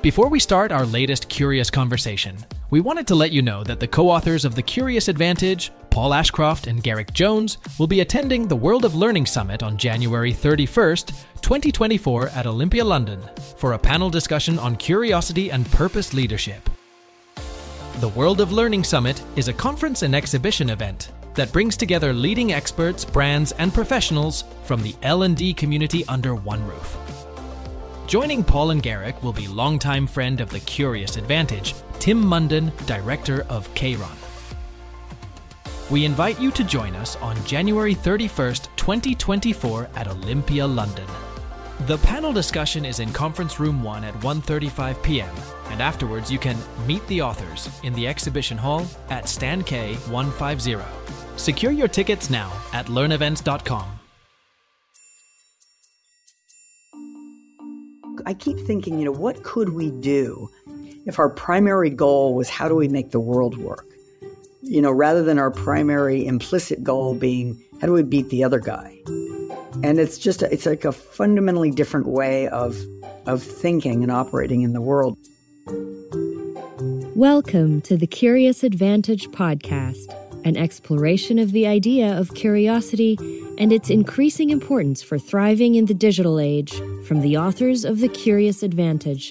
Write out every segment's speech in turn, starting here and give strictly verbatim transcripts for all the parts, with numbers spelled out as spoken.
Before we start our latest Curious conversation, we wanted to let you know that the co-authors of The Curious Advantage, Paul Ashcroft and Garrick Jones, will be attending the World of Learning Summit on January thirty-first, twenty twenty-four at Olympia, London, for a panel discussion on curiosity and purpose leadership. The World of Learning Summit is a conference and exhibition event that brings together leading experts, brands, and professionals from the L and D community under one roof. Joining Paul and Garrick will be longtime friend of The Curious Advantage, Tim Munden, Director of Kayron. We invite you to join us on January thirty-first, twenty twenty-four at Olympia, London. The panel discussion is in Conference Room one at one thirty-five p.m. and afterwards you can meet the authors in the exhibition hall at Stand K one fifty. Secure your tickets now at learn events dot com. I keep thinking, you know, what could we do if our primary goal was how do we make the world work? You know, rather than our primary implicit goal being how do we beat the other guy? And it's just, a, it's like a fundamentally different way of, of thinking and operating in the world. Welcome to the Curious Advantage podcast, an exploration of the idea of curiosity and its increasing importance for thriving in the digital age, from the authors of The Curious Advantage.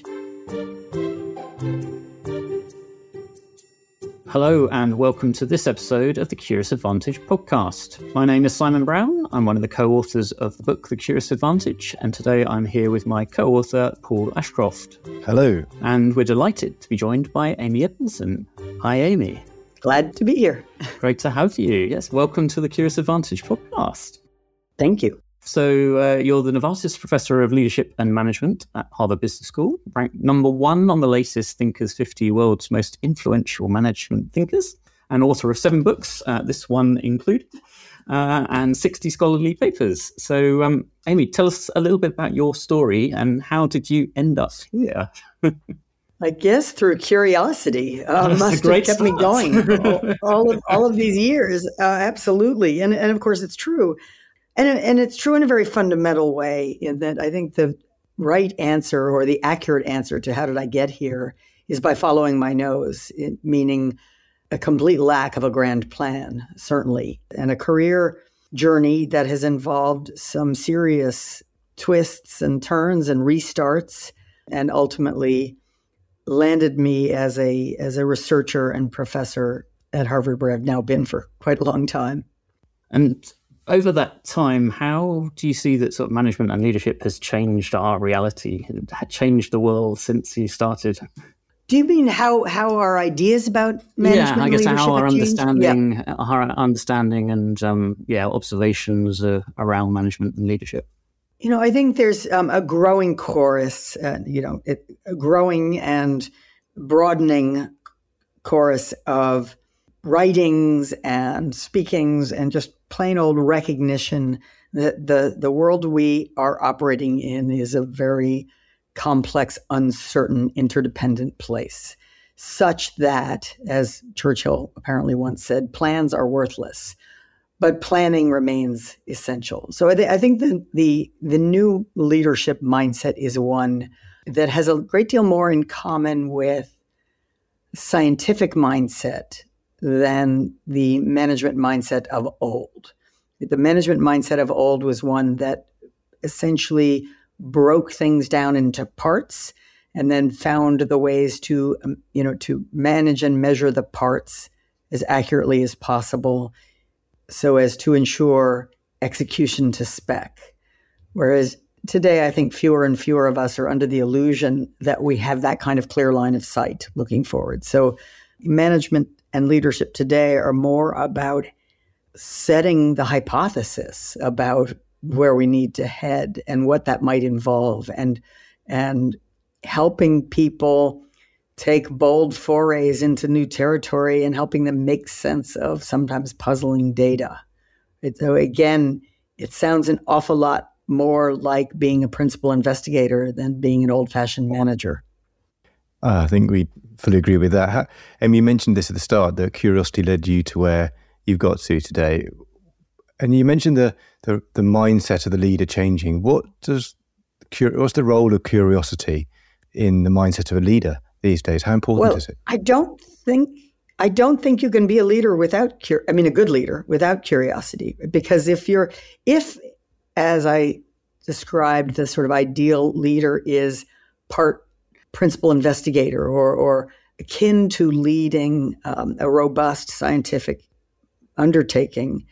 Hello and welcome to this episode of the Curious Advantage podcast. My name is Simon Brown. I'm one of the co-authors of the book The Curious Advantage, and today I'm here with my co-author Paul Ashcroft. Hello. And we're delighted to be joined by Amy Edmondson. Hi Amy. Glad to be here. Great to have you. Yes, welcome to the Curious Advantage podcast. Thank you. So uh, you're the Novartis Professor of Leadership and Management at Harvard Business School, ranked number one on the latest Thinkers fifty World's Most Influential Management Thinkers, and author of seven books, uh, this one included, uh, and sixty scholarly papers. So um, Amy, tell us a little bit about your story and how did you end up here? I guess through curiosity, uh, That's must a great have kept start. me going all, all of all of these years. Uh, absolutely, and and of course it's true, and and it's true in a very fundamental way. In that I think the right answer or the accurate answer to how did I get here is by following my nose, it, meaning a complete lack of a grand plan, certainly, and a career journey that has involved some serious twists and turns and restarts, and ultimately landed me as a as a researcher and professor at Harvard, where I've now been for quite a long time. And over that time, how do you see that sort of management and leadership has changed our reality, had changed the world since you started? Do you mean how how our ideas about management Yeah, I and guess leadership how our have changed? understanding, Yeah. our understanding and um, yeah, observations uh, around management and leadership. You know, I think there's um, a growing chorus, uh, you know, it, a growing and broadening chorus of writings and speakings and just plain old recognition that the, the world we are operating in is a very complex, uncertain, interdependent place, such that, as Churchill apparently once said, plans are worthless. But planning remains essential. So I, th- I think the, the the new leadership mindset is one that has a great deal more in common with scientific mindset than the management mindset of old. The management mindset of old was one that essentially broke things down into parts and then found the ways to, um, you know, to manage and measure the parts as accurately as possible, so as to ensure execution to spec. Whereas today, I think fewer and fewer of us are under the illusion that we have that kind of clear line of sight looking forward. So management and leadership today are more about setting the hypothesis about where we need to head and what that might involve, and, and helping people take bold forays into new territory and helping them make sense of sometimes puzzling data. It, so again, it sounds an awful lot more like being a principal investigator than being an old-fashioned manager. Uh, I think we fully agree with that. How, and you mentioned this at the start, that curiosity led you to where you've got to today. And you mentioned the the, the mindset of the leader changing. What does what's the role of curiosity in the mindset of a leader these days? How important well, is it? I don't think I don't think you can be a leader without cur- I mean, a good leader without curiosity. Because if you're, if, as I described, the sort of ideal leader is part principal investigator or, or akin to leading um, a robust scientific undertaking,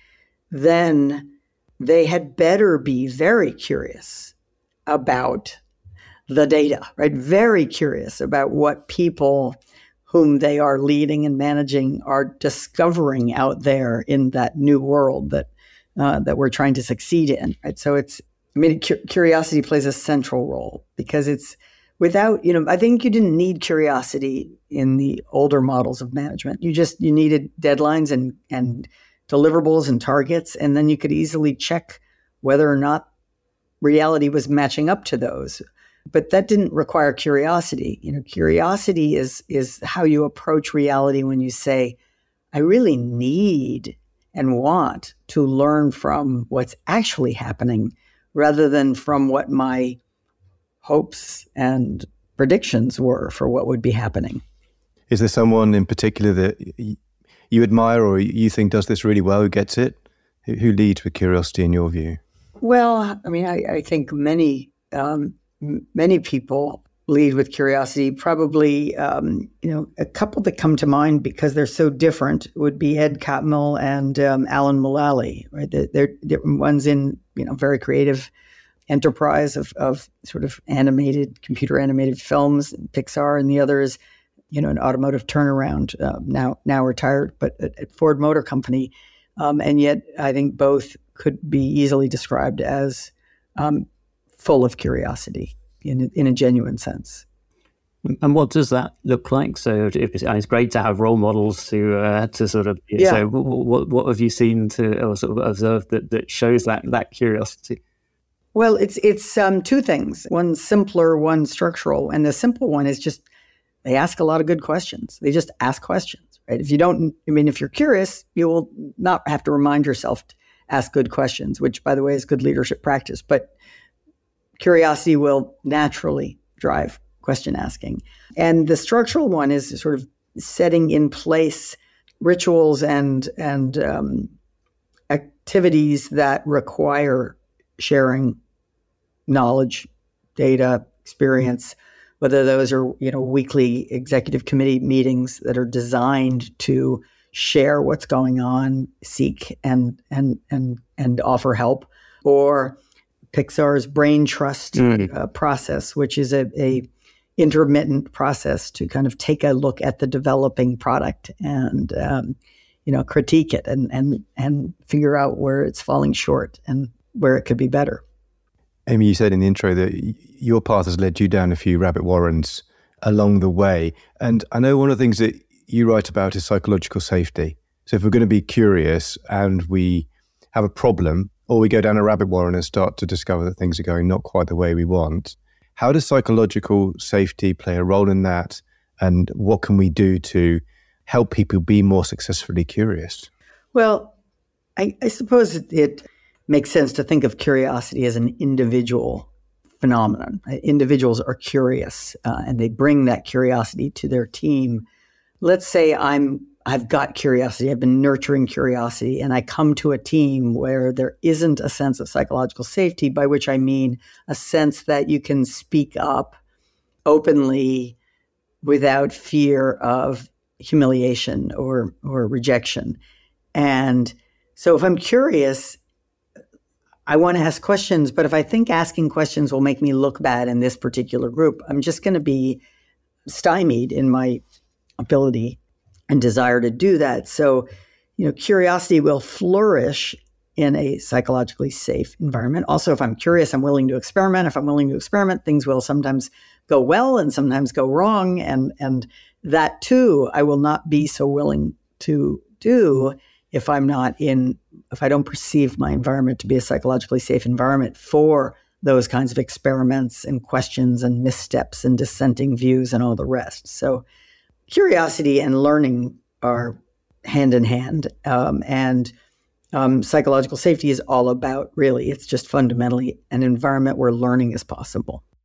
then they had better be very curious about the data, right? Very curious about what people whom they are leading and managing are discovering out there in that new world that uh, that we're trying to succeed in, right? So it's, I mean, cu- curiosity plays a central role because it's without, you know, I think you didn't need curiosity in the older models of management. You just, you needed deadlines and, and deliverables and targets, and then you could easily check whether or not reality was matching up to those. But that didn't require curiosity. You know, curiosity is is how you approach reality when you say, I really need and want to learn from what's actually happening rather than from what my hopes and predictions were for what would be happening. Is there someone in particular that you admire or you think does this really well, who gets it? Who leads with curiosity in your view? Well, I mean, I, I think many um, many people lead with curiosity. Probably, um, you know, a couple that come to mind because they're so different would be Ed Catmull and um, Alan Mulally, right? They're, they're, they're one's in, you know, very creative enterprise of, of sort of animated, computer animated films, Pixar, and the other is, you know, an automotive turnaround, uh, now now retired, but at, at Ford Motor Company. Um, and yet I think both could be easily described as um, full of curiosity in, in a genuine sense. And what does that look like? So it's, it's great to have role models to uh, to sort of. Yeah. So what what have you seen to or sort of observe that, that shows that that curiosity? Well, it's it's um, two things. One simpler, one structural, and the simple one is just they ask a lot of good questions. They just ask questions, right? If you don't, I mean, if you're curious, you will not have to remind yourself to ask good questions, which, by the way, is good leadership practice. But curiosity will naturally drive question asking. And the structural one is sort of setting in place rituals and and um, activities that require sharing knowledge, data, experience, whether those are, you know, weekly executive committee meetings that are designed to share what's going on, seek and and and and offer help, or Pixar's Brain Trust mm. uh, process, which is a, a intermittent process to kind of take a look at the developing product and um, you know, critique it and and and figure out where it's falling short and where it could be better. Amy, you said in the intro that your path has led you down a few rabbit warrens along the way. And I know one of the things that you write about is psychological safety. So if we're going to be curious and we have a problem, or we go down a rabbit warren and start to discover that things are going not quite the way we want, how does psychological safety play a role in that? And what can we do to help people be more successfully curious? Well, I, I suppose it, it makes sense to think of curiosity as an individual phenomenon. Individuals are curious uh, and they bring that curiosity to their team. Let's say I'm, I've got curiosity, I've been nurturing curiosity, and I come to a team where there isn't a sense of psychological safety, by which I mean a sense that you can speak up openly without fear of humiliation or or rejection. And so if I'm curious, I want to ask questions, but if I think asking questions will make me look bad in this particular group, I'm just going to be stymied in my ability and desire to do that. So, you know, curiosity will flourish in a psychologically safe environment. Also, if I'm curious, I'm willing to experiment. If I'm willing to experiment, things will sometimes go well and sometimes go wrong. And, and that too, I will not be so willing to do if I'm not in, if I don't perceive my environment to be a psychologically safe environment for those kinds of experiments and questions and missteps and dissenting views and all the rest. So curiosity and learning are hand in hand. Um, and um, psychological safety is all about, really, it's just fundamentally an environment where learning is possible.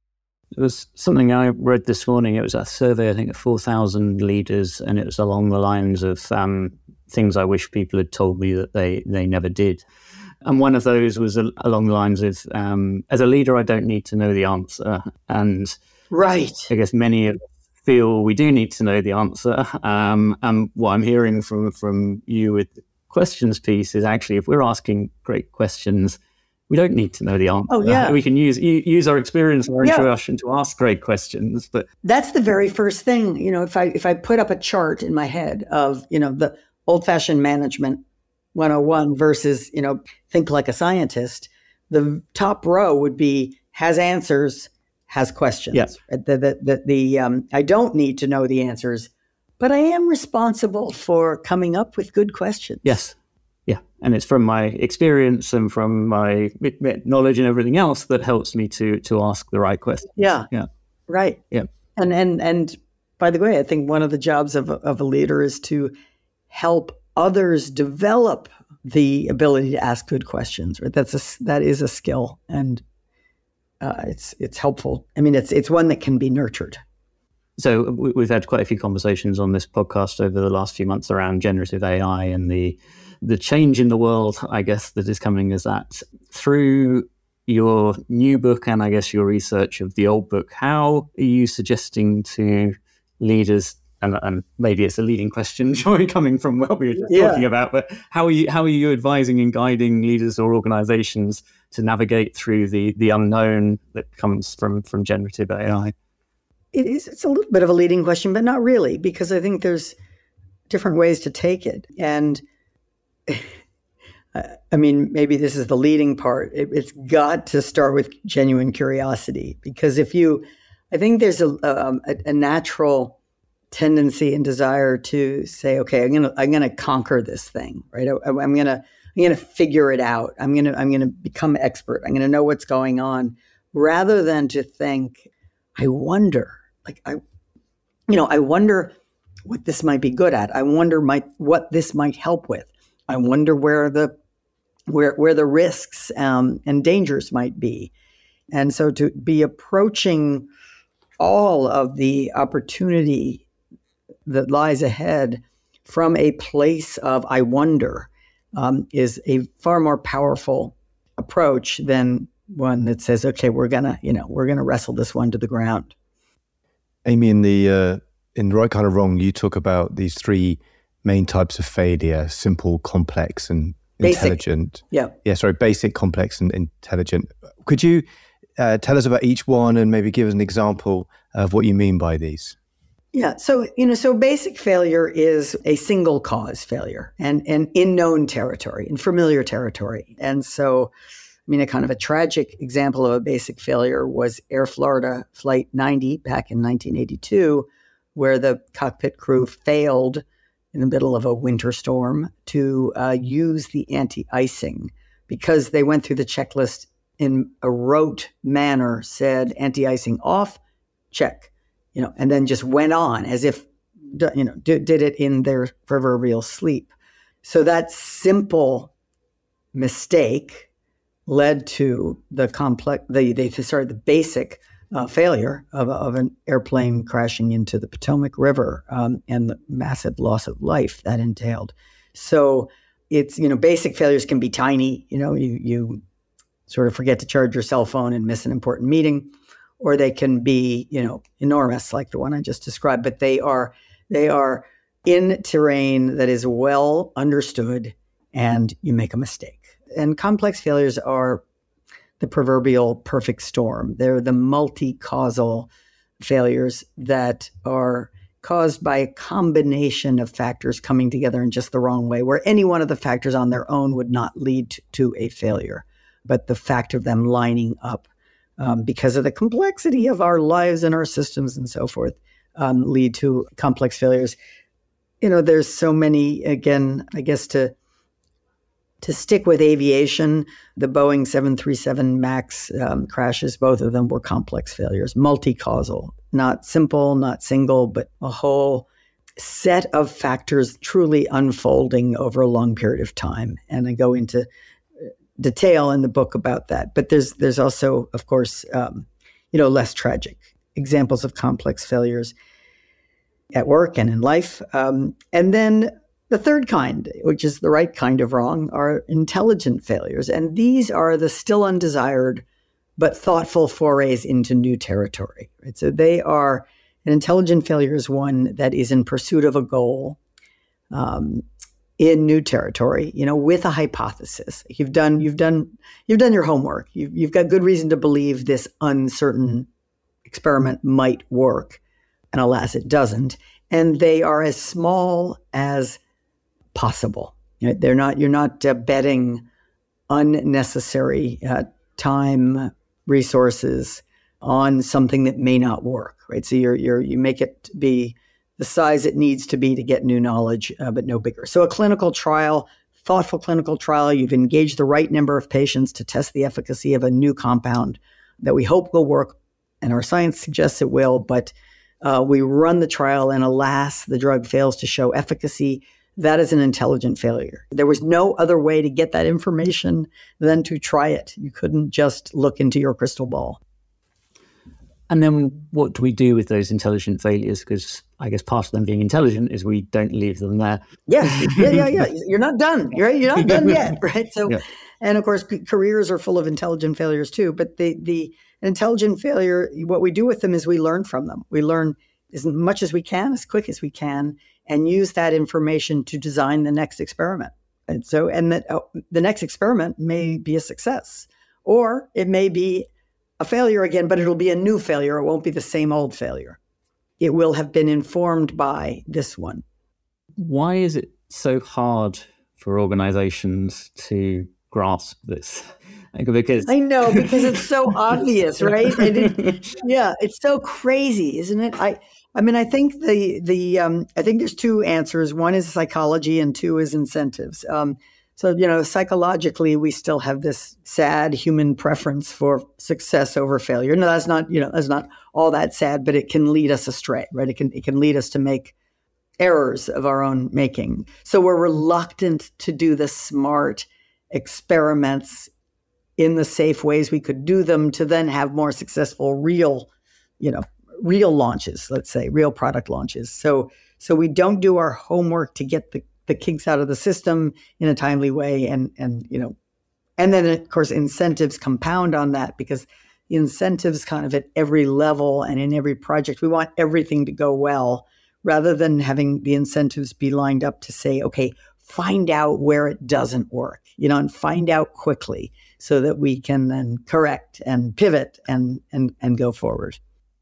It was something I read this morning. It was a survey, I think, of four thousand leaders, and it was along the lines of um, things I wish people had told me that they, they never did. And one of those was a, along the lines of, um, as a leader, I don't need to know the answer. And right. I guess many of us feel we do need to know the answer. Um, and what I'm hearing from, from you with the questions piece is actually, if we're asking great questions, we don't need to know the answer. Oh, yeah. We can use use our experience, our yeah. intuition to ask great questions. But that's the very first thing. You know, if I if I put up a chart in my head of, you know, the old-fashioned management one oh one versus, you know, think like a scientist, the top row would be has answers, has questions. Yes. The, the, the, the, um, I don't need to know the answers, but I am responsible for coming up with good questions. Yes. Yeah. And it's from my experience and from my knowledge and everything else that helps me to to ask the right questions. Yeah. Yeah. Right. Yeah. And and and by the way, I think one of the jobs of of a leader is to help others develop the ability to ask good questions. Right. That's a that is a skill, and uh, it's it's helpful. I mean, it's it's one that can be nurtured. So we've had quite a few conversations on this podcast over the last few months around generative A I and the the change in the world, I guess, that is coming as that. Through your new book and I guess your research of the old book, how are you suggesting to leaders, and, and maybe it's a leading question, Joy, coming from what we were just yeah. talking about, but how are you how are you advising and guiding leaders or organizations to navigate through the the unknown that comes from from generative A I? It is. It's a little bit of a leading question, but not really, because I think there's different ways to take it. And I mean, maybe this is the leading part. It, it's got to start with genuine curiosity, because if you, I think there's a, a, a natural tendency and desire to say, okay, I'm gonna I'm gonna conquer this thing, right? I, I'm gonna I'm gonna figure it out. I'm gonna I'm gonna become expert. I'm gonna know what's going on, rather than to think, I wonder, like I, you know, I wonder what this might be good at. I wonder might what this might help with. I wonder where the where where the risks um, and dangers might be. And so to be approaching all of the opportunity that lies ahead from a place of I wonder um, is a far more powerful approach than one that says, okay, we're gonna, you know, we're gonna wrestle this one to the ground. Amy, in the uh, in Right Kind of Wrong, you talk about these three main types of failure: simple, complex, and Basic. intelligent. Yeah. Yeah, sorry, basic, complex, and intelligent. Could you uh, tell us about each one and maybe give us an example of what you mean by these? Yeah. So, you know, so basic failure is a single cause failure and, and in known territory, in familiar territory. And so, I mean, a kind of a tragic example of a basic failure was Air Florida Flight ninety back in nineteen eighty-two, where the cockpit crew failed in the middle of a winter storm to uh, use the anti-icing because they went through the checklist in a rote manner, said anti-icing off, check, you know, and then just went on as if, you know, did, did it in their proverbial sleep. So that simple mistake led to the complex, the, the sorry, the basic uh, failure of, of an airplane crashing into the Potomac River um, and the massive loss of life that entailed. So it's, you know, basic failures can be tiny. You know, you you sort of forget to charge your cell phone and miss an important meeting, or they can be, you know, enormous, like the one I just described. But they are they are in terrain that is well understood, and you make a mistake. And complex failures are the proverbial perfect storm. They're the multi-causal failures that are caused by a combination of factors coming together in just the wrong way, where any one of the factors on their own would not lead to a failure. But the fact of them lining up um, because of the complexity of our lives and our systems and so forth um, lead to complex failures. You know, there's so many, again, I guess to To stick with aviation, the Boeing seven thirty-seven MAX um, crashes, both of them were complex failures, multi-causal, not simple, not single, but a whole set of factors truly unfolding over a long period of time. And I go into detail in the book about that. But there's there's also, of course, um, you know, less tragic examples of complex failures at work and in life. Um, and then the third kind, which is the right kind of wrong, are intelligent failures. And these are the still undesired but thoughtful forays into new territory. Right? So they are, an intelligent failure is one that is in pursuit of a goal um, in new territory, you know, with a hypothesis. You've done, you've done, you've done your homework. You've, you've got good reason to believe this uncertain experiment might work. And alas, it doesn't. And they are as small as possible. You know, they're not, you're not uh, betting unnecessary uh, time, resources on something that may not work, right? So you're, you're, you make it be the size it needs to be to get new knowledge, uh, but no bigger. So a clinical trial, thoughtful clinical trial, you've engaged the right number of patients to test the efficacy of a new compound that we hope will work, and our science suggests it will, but uh, we run the trial and alas, the drug fails to show efficacy. That is an intelligent failure. There was no other way to get that information than to try it. You couldn't just look into your crystal ball. And then what do we do with those intelligent failures? Because I guess part of them being intelligent is we don't leave them there. Yes, yeah, yeah, yeah. You're not done, right? You're not done yet, right? So, yeah. And of course, careers are full of intelligent failures too. But the the intelligent failure, what we do with them is we learn from them. We learn as much as we can, as quick as we can, and use that information to design the next experiment. And so, and that uh, the next experiment may be a success, or it may be a failure again, but it'll be a new failure. It won't be the same old failure. It will have been informed by this one. Why is it so hard for organizations to grasp this? Because I know, because it's so obvious, right? It, yeah, it's so crazy, isn't it? I, I mean, I think the the um, I think there's two answers. One is psychology, and two is incentives. Um, so you know, psychologically, we still have this sad human preference for success over failure. No, that's not you know that's not all that sad, but it can lead us astray, right? It can it can lead us to make errors of our own making. So we're reluctant to do the smart experiments in the safe ways we could do them to then have more successful real, you know, real launches, let's say, real product launches. So so we don't do our homework to get the, the kinks out of the system in a timely way. And, and, you know, and then, of course, incentives compound on that because the incentives kind of at every level and in every project, we want everything to go well rather than having the incentives be lined up to say, okay, find out where it doesn't work, you know, and find out quickly so that we can then correct and pivot and and and go forward.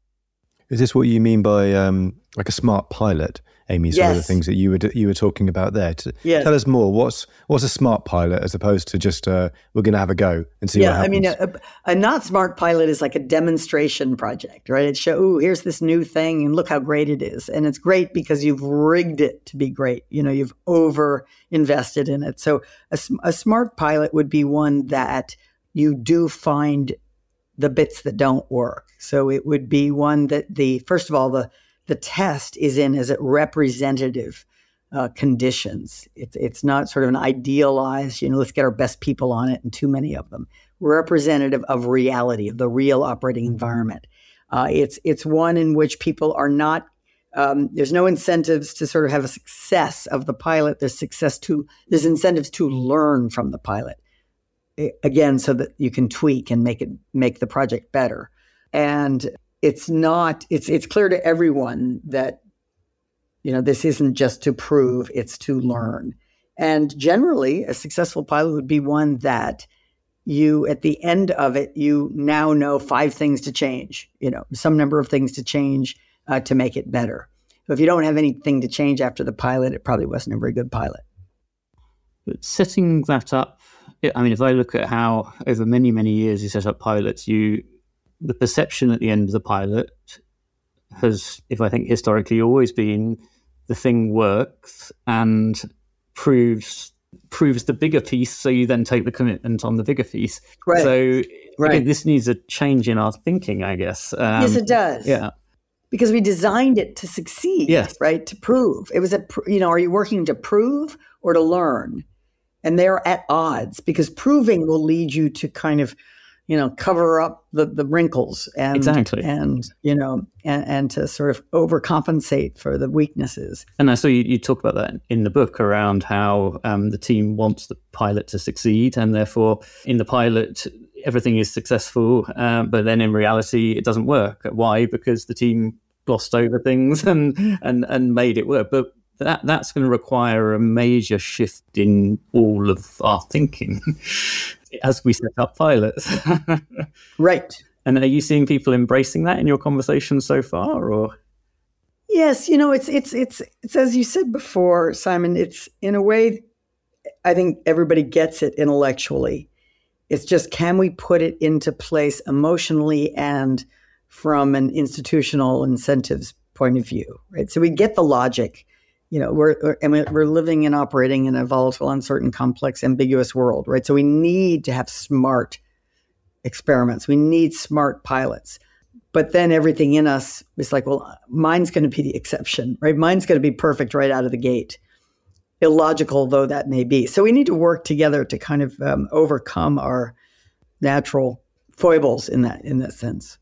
Is this what you mean by um, like a smart pilot, Amy? Some yes. of the things that you were you were talking about there. To, yes. Tell us more. What's what's a smart pilot as opposed to just uh, we're going to have a go and see yeah, what happens? I mean, a, a not smart pilot is like a demonstration project, right? It shows, ooh, here's this new thing, and look how great it is, and it's great because you've rigged it to be great. You know, you've over invested in it. So a, a smart pilot would be one that you do find the bits that don't work. So it would be one that the, first of all, the, the test is in as it representative uh, conditions. It's, it's not sort of an idealized, you know, let's get our best people on it and too many of them. Representative of reality, of the real operating environment. Uh, it's, it's one in which people are not, um, there's no incentives to sort of have a success of the pilot. There's success to, there's incentives to learn from the pilot. Again, so that you can tweak and make it make the project better. And it's not, it's it's clear to everyone that, you know, this isn't just to prove, it's to learn. And generally, a successful pilot would be one that you, at the end of it, you now know five things to change, you know, some number of things to change uh, to make it better. So if you don't have anything to change after the pilot, it probably wasn't a very good pilot. But setting that up, I mean, if I look at how over many, many years you set up pilots, you the perception at the end of the pilot has, if I think historically, always been the thing works and proves proves the bigger piece, so you then take the commitment on the bigger piece. Right. So right. Again, this needs a change in our thinking, I guess. Um, yes, it does. Yeah. Because we designed it to succeed, yes. right? To prove. It was a, you know, are you working to prove or to learn? And they're at odds because proving will lead you to kind of you know, cover up the, the wrinkles and, exactly. and, you know, and, and to sort of overcompensate for the weaknesses. And I saw you, you talk about that in the book around how um, the team wants the pilot to succeed, and therefore in the pilot, everything is successful, um, but then in reality, it doesn't work. Why? Because the team glossed over things and, and, and made it work. But that that's going to require a major shift in all of our thinking as we set up pilots. Right. And are you seeing people embracing that in your conversations so far, or? Yes, you know, it's it's it's it's as you said before, Simon. It's in a way, I think everybody gets it intellectually. It's just, can we put it into place emotionally and from an institutional incentives point of view, right? So we get the logic. You know, we're, we're and we're living and operating in a volatile, uncertain, complex, ambiguous world, right? So we need to have smart experiments. We need smart pilots. But then everything in us is like, well, mine's going to be the exception, right? Mine's going to be perfect right out of the gate, illogical though that may be. So we need to work together to kind of um, overcome our natural foibles in that in that sense.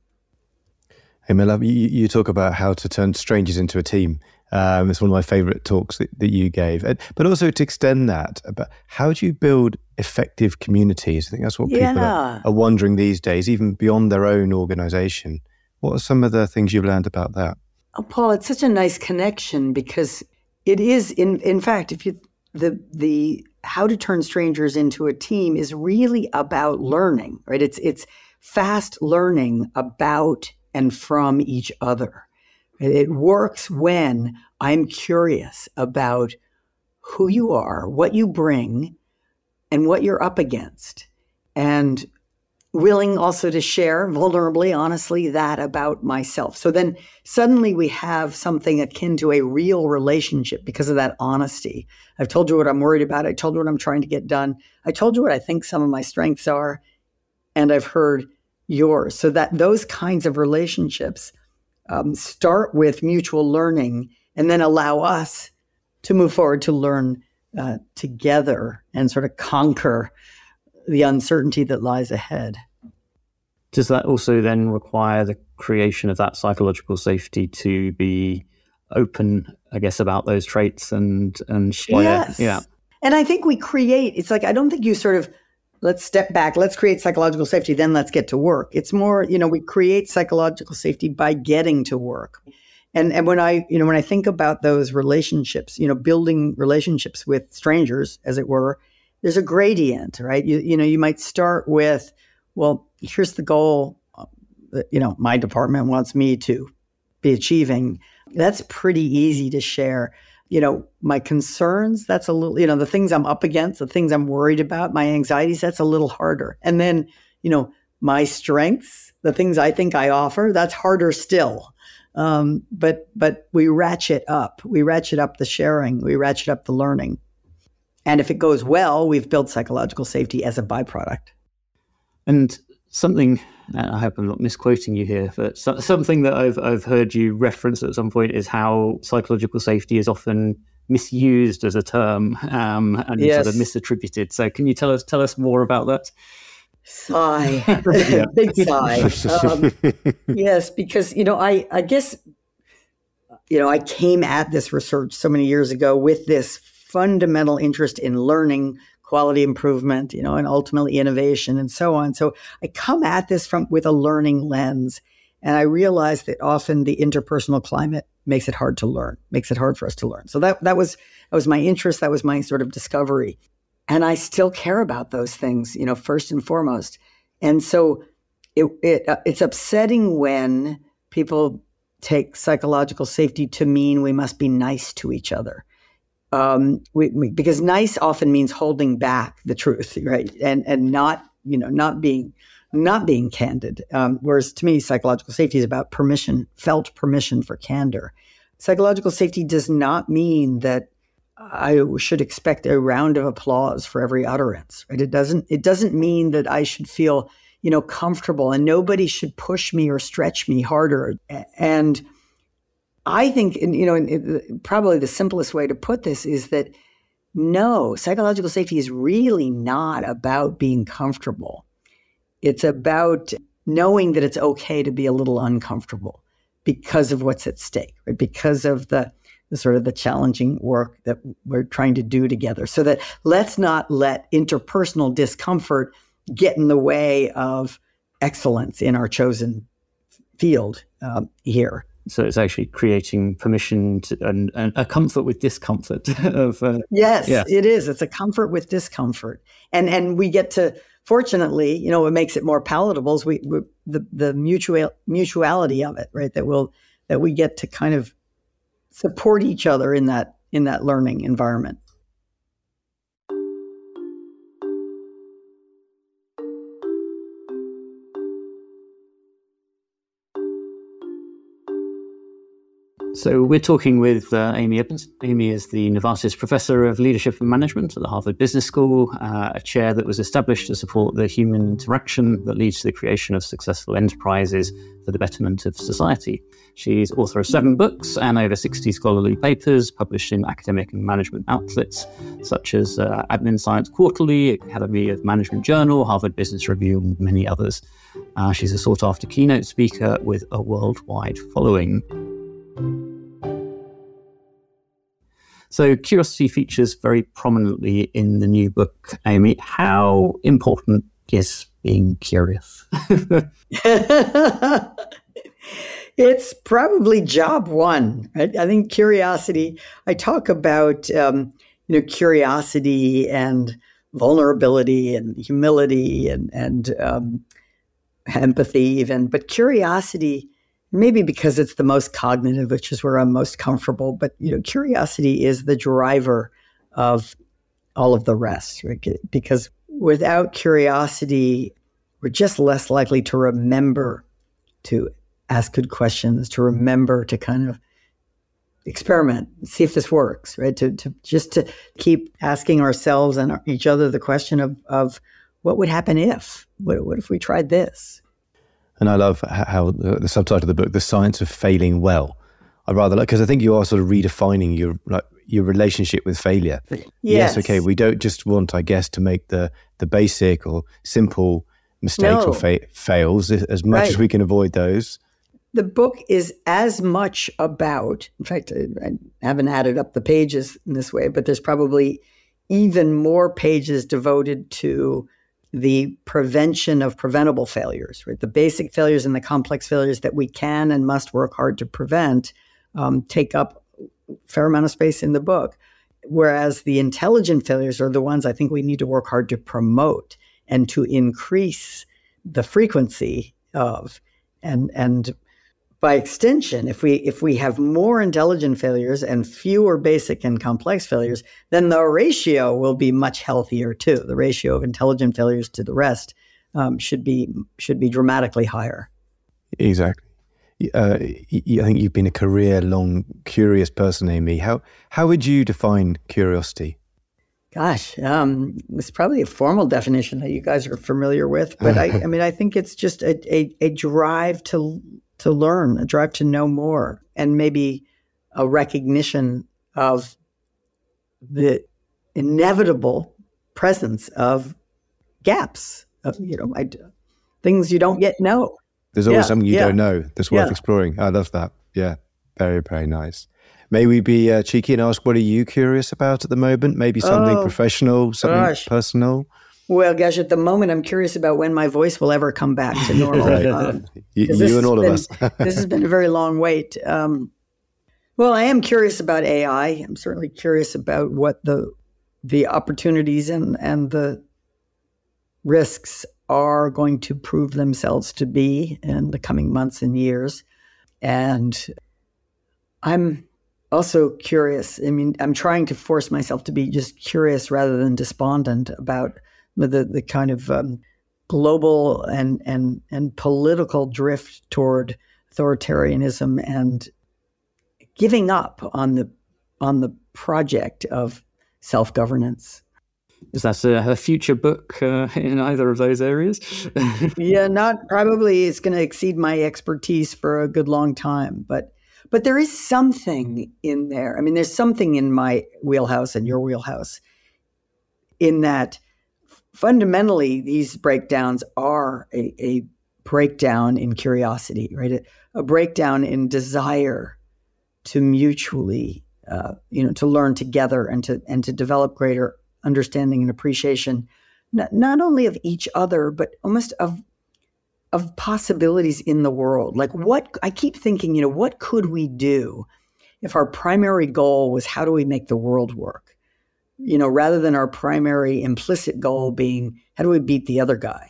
Hey, my love, you, you talk about how to turn strangers into a team. Um, it's one of my favorite talks that, that you gave. And, but also to extend that, about how do you build effective communities? I think that's what Yeah. people are, are wondering these days, even beyond their own organization. What are some of the things you've learned about that? Oh, Paul, it's such a nice connection, because it is, in in fact, if you the the how to turn strangers into a team is really about learning, right? It's it's fast learning about and from each other. It works when I'm curious about who you are, what you bring, and what you're up against, and willing also to share vulnerably, honestly, that about myself. So then suddenly we have something akin to a real relationship because of that honesty. I've told you what I'm worried about. I told you what I'm trying to get done. I told you what I think some of my strengths are, and I've heard yours. So that those kinds of relationships um, start with mutual learning and then allow us to move forward to learn uh, together and sort of conquer the uncertainty that lies ahead. Does that also then require the creation of that psychological safety to be open, I guess, about those traits and and share? Yes. Yeah. And I think we create, it's like, I don't think you sort of, let's step back, let's create psychological safety, then let's get to work. It's more, you know, we create psychological safety by getting to work. And and when I, you know, when I think about those relationships, you know, building relationships with strangers, as it were, there's a gradient, right? You you know, you might start with, well, here's the goal that, you know, my department wants me to be achieving. That's pretty easy to share. You know, my concerns, that's a little, you know, the things I'm up against, the things I'm worried about, my anxieties, that's a little harder. And then, you know, my strengths, the things I think I offer, that's harder still. Um, but but we ratchet up. We ratchet up the sharing. We ratchet up the learning. And if it goes well, we've built psychological safety as a byproduct. And something, I hope I'm not misquoting you here, but so, something that I've I've heard you reference at some point is how psychological safety is often misused as a term um, and Yes. sort of misattributed. So can you tell us tell us more about that? Sigh, big sigh. Um, yes, because, you know, I, I guess, you know, I came at this research so many years ago with this fundamental interest in learning, quality improvement, you know, and ultimately innovation and so on. So I come at this from with a learning lens, and I realized that often the interpersonal climate makes it hard to learn, makes it hard for us to learn. So that that was that was my interest, that was my sort of discovery. And I still care about those things, you know, first and foremost. And so it, it uh, it's upsetting when people take psychological safety to mean we must be nice to each other. Um, we, we, because nice often means holding back the truth, right? And and not, you know, not being not being candid. Um, whereas to me, psychological safety is about permission, felt permission for candor. Psychological safety does not mean that I should expect a round of applause for every utterance, right? It doesn't, it doesn't mean that I should feel, you know, comfortable, and nobody should push me or stretch me harder. And I think, and, you know, and probably the simplest way to put this is that no, psychological safety is really not about being comfortable. it's about knowing that it's okay to be a little uncomfortable because of what's at stake, right? Because of the, the sort of the challenging work that we're trying to do together. So that let's not let interpersonal discomfort get in the way of excellence in our chosen field um, here. So it's actually creating permission to, and, and a comfort with discomfort. of uh, Yes, yeah. It is. It's a comfort with discomfort. And and we get to, fortunately, you know, what makes it more palatable is we, we the the mutual mutuality of it, right? That will that we get to kind of support each other in that in that learning environment. So we're talking with uh, Amy Edmonds. Amy is the Novartis Professor of Leadership and Management at the Harvard Business School, uh, a chair that was established to support the human interaction that leads to the creation of successful enterprises for the betterment of society. She's author of seven books and over sixty scholarly papers published in academic and management outlets such as uh, Admin Science Quarterly, Academy of Management Journal, Harvard Business Review, and many others. Uh, she's a sought-after keynote speaker with a worldwide following. So curiosity features very prominently in the new book, Amy. How important is being curious? It's probably job one, right? I think curiosity, I talk about, um, you know, curiosity and vulnerability and humility and, and um, empathy even, but curiosity, maybe because it's the most cognitive, which is where I'm most comfortable. But, you know, curiosity is the driver of all of the rest, right? Because without curiosity, we're just less likely to remember to ask good questions, to remember to kind of experiment, see if this works, right? To, to just to keep asking ourselves and each other the question of, of what would happen if? What, what if we tried this? And I love how the, the subtitle of the book, The Science of Failing Well. I rather like, because I think you are sort of redefining your like your relationship with failure. Yes. yes. Okay. We don't just want, I guess, to make the the basic or simple mistakes No. or fa- fails as much Right. as we can avoid those. The book is as much about, in fact, I haven't added up the pages in this way, but there's probably even more pages devoted to the prevention of preventable failures, right? The basic failures and the complex failures that we can and must work hard to prevent um, take up a fair amount of space in the book. Whereas the intelligent failures are the ones I think we need to work hard to promote and to increase the frequency of. And, and by extension, if we if we have more intelligent failures and fewer basic and complex failures, then the ratio will be much healthier too. The ratio of intelligent failures to the rest um, should be should be dramatically higher. Exactly. Uh, I think you've been a career-long curious person, Amy. How how would you define curiosity? Gosh, um, it's probably a formal definition that you guys are familiar with, but I, I mean, I think it's just a, a, a drive to to learn, a drive to know more, and maybe a recognition of the inevitable presence of gaps, of, you know, I, things you don't yet know. There's always Yeah, something you yeah. don't know that's worth Yeah. exploring. I love that. Yeah, very, very nice. May we be uh, cheeky and ask, what are you curious about at the moment? Maybe something Oh, professional, something gosh. personal? Well, gosh, at the moment, I'm curious about when my voice will ever come back to normal. Right. Um, You, 'cause this you and has all of been- us. This has been a very long wait. Um, well, I am curious about A I. I'm certainly curious about what the the opportunities and, and the risks are going to prove themselves to be in the coming months and years. And I'm also curious. I mean, I'm trying to force myself to be just curious rather than despondent about the the kind of um, global and and and political drift toward authoritarianism and giving up on the on the project of self-governance. Is that a, a future book uh, in either of those areas? Yeah, not probably it's going to exceed my expertise for a good long time, but but there is something in there. I mean, there's something in my wheelhouse and your wheelhouse in that fundamentally, these breakdowns are a, a breakdown in curiosity, right? A, a breakdown in desire to mutually, uh, you know, to learn together and to and to develop greater understanding and appreciation, not, not only of each other, but almost of of possibilities in the world. Like what, I keep thinking, you know, what could we do if our primary goal was how do we make the world work? You know, rather than our primary implicit goal being how do we beat the other guy?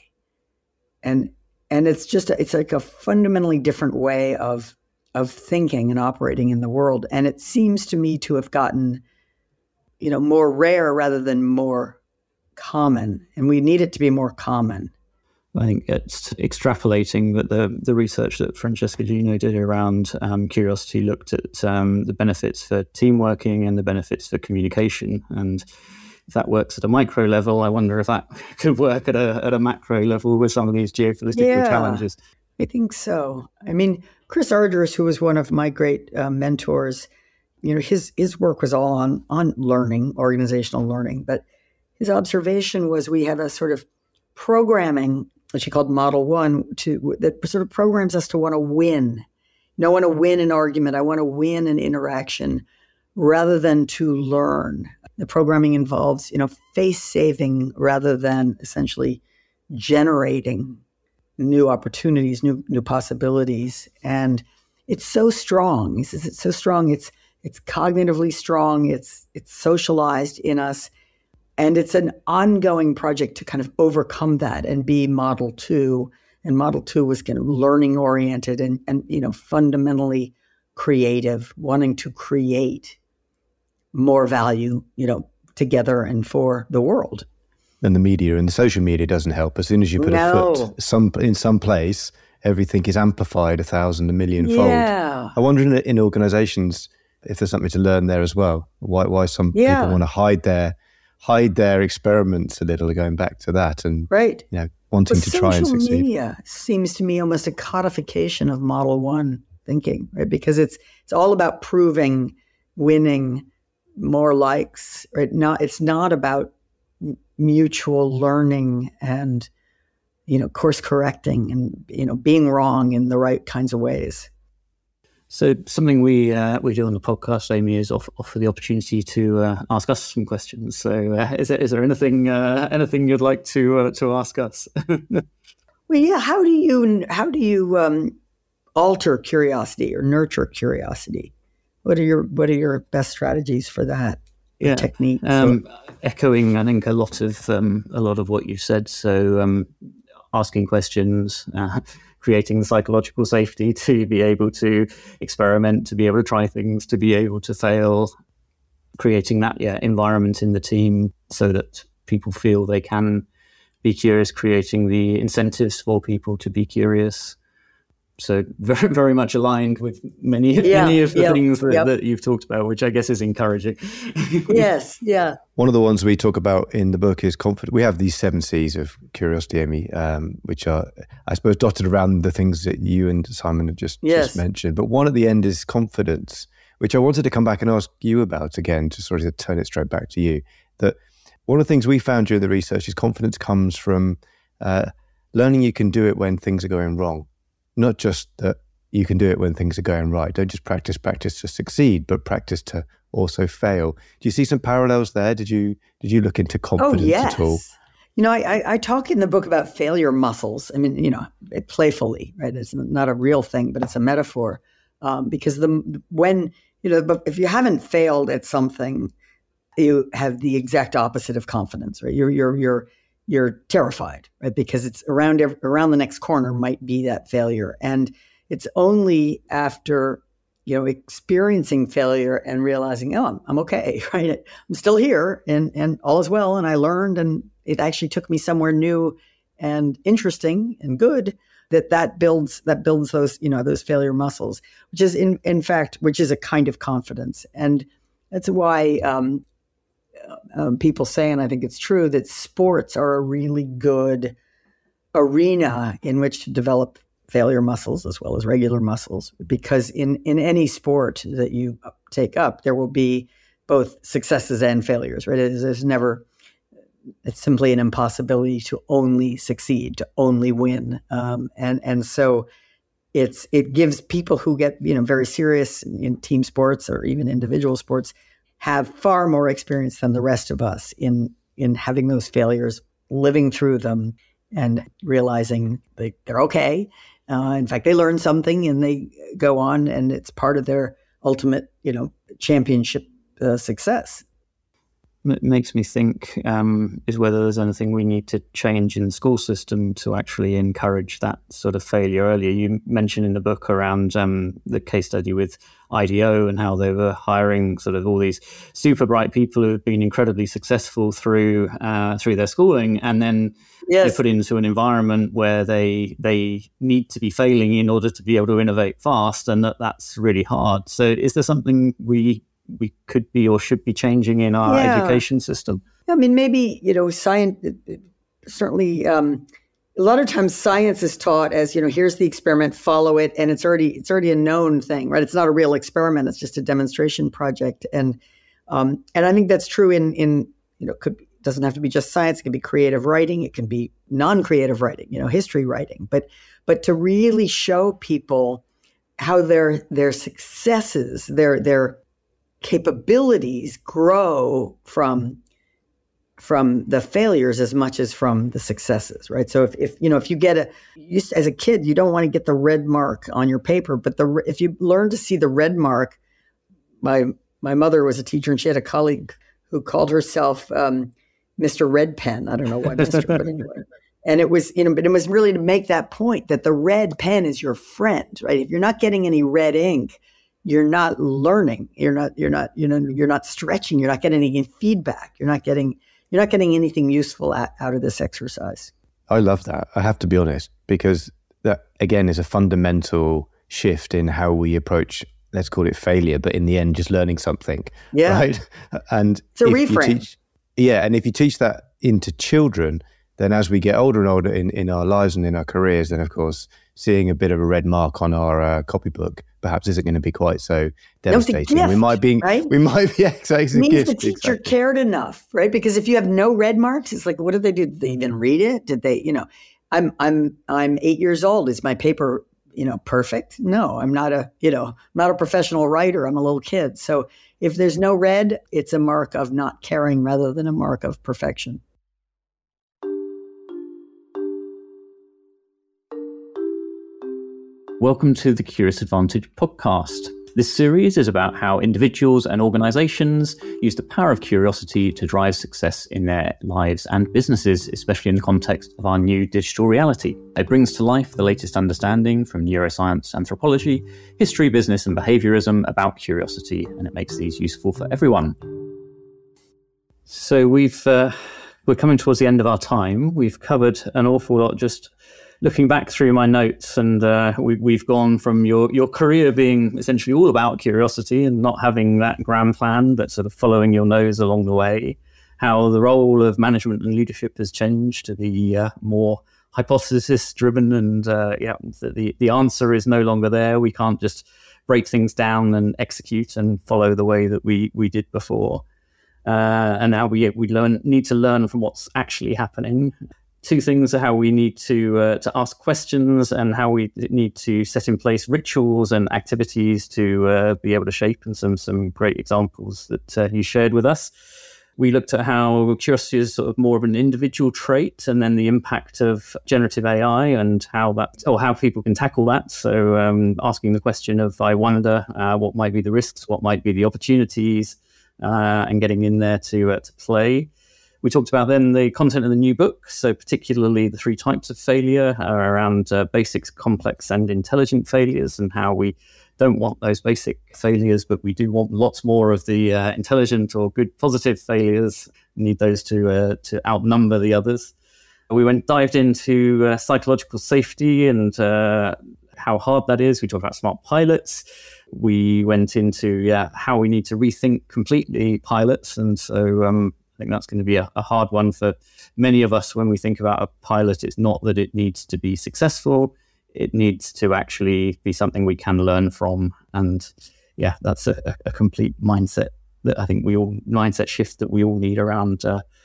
And and it's just, a, it's like a fundamentally different way of of thinking and operating in the world. And it seems to me to have gotten, you know, more rare rather than more common. And we need it to be more common. I think it's extrapolating that the the research that Francesca Gino did around um, curiosity looked at um, the benefits for team working and the benefits for communication. And if that works at a micro level, I wonder if that could work at a at a macro level with some of these geopolitical yeah, challenges. I think so. I mean, Chris Argyris, who was one of my great uh, mentors, you know, his his work was all on on learning, organizational learning. But his observation was we have a sort of programming, which he called Model One, to that sort of programs us to want to win. You know, I want to win an argument. I want to win an interaction rather than to learn. The programming involves, you know, face saving rather than essentially generating new opportunities, new new possibilities. And it's so strong. He says it's so strong. It's it's cognitively strong. It's it's socialized in us. And it's an ongoing project to kind of overcome that and be Model Two. And Model Two was kind of learning oriented and, and you know, fundamentally creative, wanting to create more value, you know, together and for the world. And the media and the social media doesn't help. As soon as you put no. a foot some in some place, everything is amplified a thousand, a million fold. Yeah. I wonder in, in organizations if there's something to learn there as well. Why why some yeah. people want to hide their hide their experiments a little, going back to that and right. you know, wanting but to try and succeed. Social media seems to me almost a codification of Model One thinking, right? Because it's it's all about proving, winning, more likes, right? Not it's not about mutual learning and, you know, course correcting and, you know, being wrong in the right kinds of ways. So something we uh, we do on the podcast, Amy, is offer, offer the opportunity to uh, ask us some questions. So uh, is there is there anything uh, anything you'd like to uh, to ask us? Well, yeah. How do you how do you um, alter curiosity or nurture curiosity? What are your what are your best strategies for that? Yeah, techniques. Um, echoing, I think, a lot of um, a lot of what you said. So um, asking questions. Uh, creating the psychological safety to be able to experiment, to be able to try things, to be able to fail, creating that yeah environment in the team so that people feel they can be curious, creating the incentives for people to be curious. So very, very much aligned with many, yeah, many of the yep, things that, yep. that you've talked about, which I guess is encouraging. Yes, yeah. One of the ones we talk about in the book is confidence. We have these seven C's of curiosity, Amy, um, which are, I suppose, dotted around the things that you and Simon have just, yes. just mentioned. But one at the end is confidence, which I wanted to come back and ask you about again, to sort of turn it straight back to you. That one of the things we found during the research is confidence comes from uh, learning you can do it when things are going wrong. Not just that you can do it when things are going right. Don't just practice, practice to succeed, but practice to also fail. Do you see some parallels there? Did you did you look into confidence oh, yes. at all? You know, I, I, I talk in the book about failure muscles. I mean, you know, it, playfully, right? It's not a real thing, but it's a metaphor. Um, because the when, you know, if you haven't failed at something, you have the exact opposite of confidence, right? You're you're you're you're terrified, right? Because it's around every, around the next corner might be that failure. And it's only after, you know, experiencing failure and realizing, oh, I'm, I'm okay, right? I'm still here and, and all is well. And I learned, and it actually took me somewhere new and interesting and good that that builds, that builds those, you know, those failure muscles, which is in, in fact, which is a kind of confidence. And that's why, um, Um, people say, and I think it's true, that sports are a really good arena in which to develop failure muscles as well as regular muscles. Because in, in any sport that you take up, there will be both successes and failures, right? There's never, it's simply an impossibility to only succeed, to only win. Um, and and so it's it gives people who get, you know, very serious in team sports or even individual sports have far more experience than the rest of us in in having those failures, living through them, and realizing they, they're okay. Uh, in fact, they learn something and they go on, and it's part of their ultimate, you know, championship uh, success. It makes me think um, is whether there's anything we need to change in the school system to actually encourage that sort of failure earlier. You mentioned in the book around um, the case study with I D O and how they were hiring sort of all these super bright people who have been incredibly successful through uh, through their schooling, and then yes. they're put into an environment where they they need to be failing in order to be able to innovate fast, and that that's really hard. So is there something we we could be or should be changing in our yeah. education system? I mean, maybe, you know, science, certainly um, a lot of times science is taught as, you know, here's the experiment, follow it. And it's already, it's already a known thing, right? It's not a real experiment. It's just a demonstration project. And, um, and I think that's true in, in, you know, could, doesn't have to be just science. It can be creative writing. It can be non-creative writing, you know, history writing, but, but to really show people how their, their successes, their, their, capabilities grow from from the failures as much as from the successes, right? So if, if you know if you get a you, as a kid, you don't want to get the red mark on your paper, but the if you learn to see the red mark, my my mother was a teacher and she had a colleague who called herself um, Mister Red Pen. I don't know why, Mister But anyway. And it was, you know, but it was really to make that point that the red pen is your friend, right? If you're not getting any red ink, you're not learning. You're not, you're not, you know, you're not stretching. You're not getting any feedback. You're not getting, you're not getting anything useful at, out of this exercise. I love that. I have to be honest, because that again is a fundamental shift in how we approach, let's call it failure, but in the end, just learning something. Yeah. Right. And it's a reframe. Teach, yeah. And if you teach that into children, then as we get older and older in, in our lives and in our careers, then of course, seeing a bit of a red mark on our uh, copybook perhaps isn't going to be quite so devastating. No, gift, we might be, right? we might be, yeah, exactly. It means gift, the teacher exactly. cared enough, right? Because if you have no red marks, it's like, what did they do? Did they even read it? Did they, you know, I'm, I'm, I'm eight years old. Is my paper, you know, perfect? No, I'm not a, you know, I'm not a professional writer. I'm a little kid. So if there's no red, it's a mark of not caring rather than a mark of perfection. Welcome to the Curious Advantage podcast. This series is about how individuals and organizations use the power of curiosity to drive success in their lives and businesses, especially in the context of our new digital reality. It brings to life the latest understanding from neuroscience, anthropology, history, business, and behaviorism about curiosity, and it makes these useful for everyone. So we've uh, we're coming towards the end of our time. We've covered an awful lot just looking back through my notes, and uh, we, we've gone from your, your career being essentially all about curiosity and not having that grand plan, but sort of following your nose along the way, how the role of management and leadership has changed to be uh, more hypothesis-driven, and uh, yeah, the, the answer is no longer there. We can't just break things down and execute and follow the way that we, we did before. Uh, and now we, we learn need to learn from what's actually happening. Two things are how we need to uh, to ask questions and how we need to set in place rituals and activities to uh, be able to shape, and some some great examples that uh, you shared with us. We looked at how curiosity is sort of more of an individual trait, and then the impact of generative A I and how that, or how people can tackle that. So um, asking the question of, I wonder, uh, what might be the risks, what might be the opportunities, uh, and getting in there to uh, to play. We talked about then the content of the new book, so particularly the three types of failure uh, around uh, basics, complex, and intelligent failures, and how we don't want those basic failures, but we do want lots more of the uh, intelligent or good positive failures. We need those to uh, to outnumber the others. We went dived into uh, psychological safety and uh, how hard that is. We talked about smart pilots. We went into yeah how we need to rethink completely pilots, and so um, I think that's going to be a, a hard one for many of us when we think about a pilot. It's not that it needs to be successful. It needs to actually be something we can learn from. And yeah, that's a, a complete mindset that I think we all, mindset shift that we all need around uh,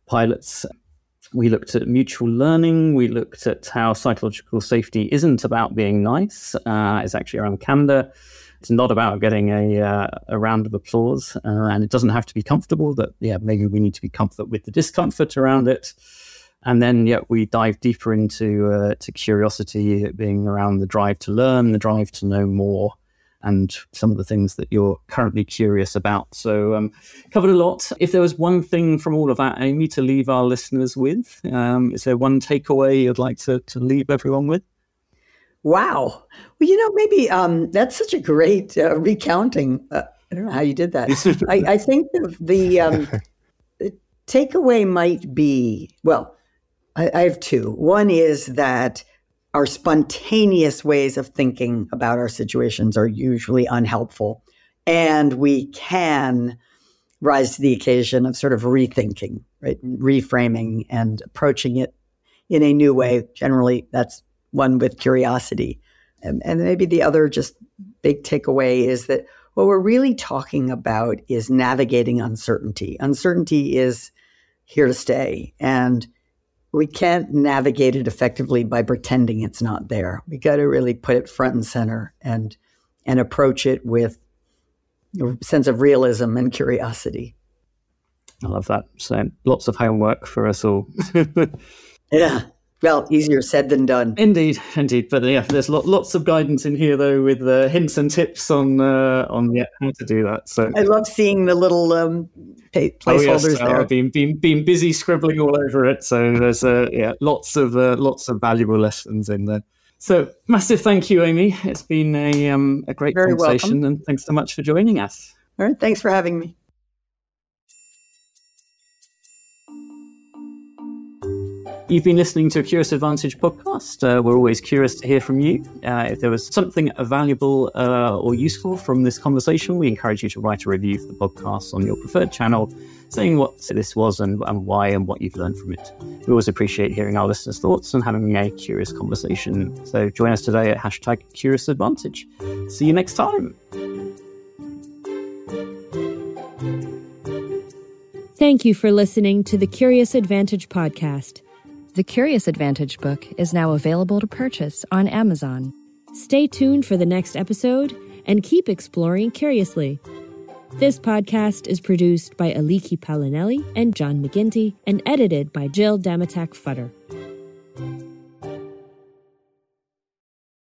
pilots. We looked at mutual learning. We looked at how psychological safety isn't about being nice. Uh, it's actually around candor. It's not about getting a uh, a round of applause, uh, and it doesn't have to be comfortable. That yeah, maybe we need to be comfortable with the discomfort around it. And then yeah, we dive deeper into uh, to curiosity, it being around the drive to learn, the drive to know more, and some of the things that you're currently curious about. So um, covered a lot. If there was one thing from all of that, Amy, to leave our listeners with, um, is there one takeaway you'd like to, to leave everyone with? Wow. Well, you know, maybe um, that's such a great uh, recounting. Uh, I don't know how you did that. I, I think the, the, um, the takeaway might be, well, I, I have two. One is that our spontaneous ways of thinking about our situations are usually unhelpful, and we can rise to the occasion of sort of rethinking, right? Reframing and approaching it in a new way. Generally, that's one with curiosity. And, and maybe the other just big takeaway is that what we're really talking about is navigating uncertainty. Uncertainty is here to stay, and we can't navigate it effectively by pretending it's not there. We got to really put it front and center and and approach it with a sense of realism and curiosity. I love that. So lots of homework for us all. Yeah. Well, easier said than done. Indeed, indeed. But yeah, there's lo- lots of guidance in here, though, with uh, hints and tips on uh, on yeah, how to do that. So I love seeing the little um, pay- placeholders oh, yes. there. I've been, been been busy scribbling all over it. So there's uh, yeah, lots of uh, lots of valuable lessons in there. So massive thank you, Amy. It's been a um, a great Very conversation, welcome. And thanks so much for joining us. All right, thanks for having me. You've been listening to a Curious Advantage podcast. Uh, we're always curious to hear from you. Uh, if there was something valuable uh, or useful from this conversation, we encourage you to write a review for the podcast on your preferred channel, saying what this was and, and why and what you've learned from it. We always appreciate hearing our listeners' thoughts and having a curious conversation. So join us today at hashtag Curious Advantage. See you next time. Thank you for listening to the Curious Advantage podcast. The Curious Advantage book is now available to purchase on Amazon. Stay tuned for the next episode and keep exploring curiously. This podcast is produced by Aliki Palinelli and John McGinty and edited by Jill Damatak Futter.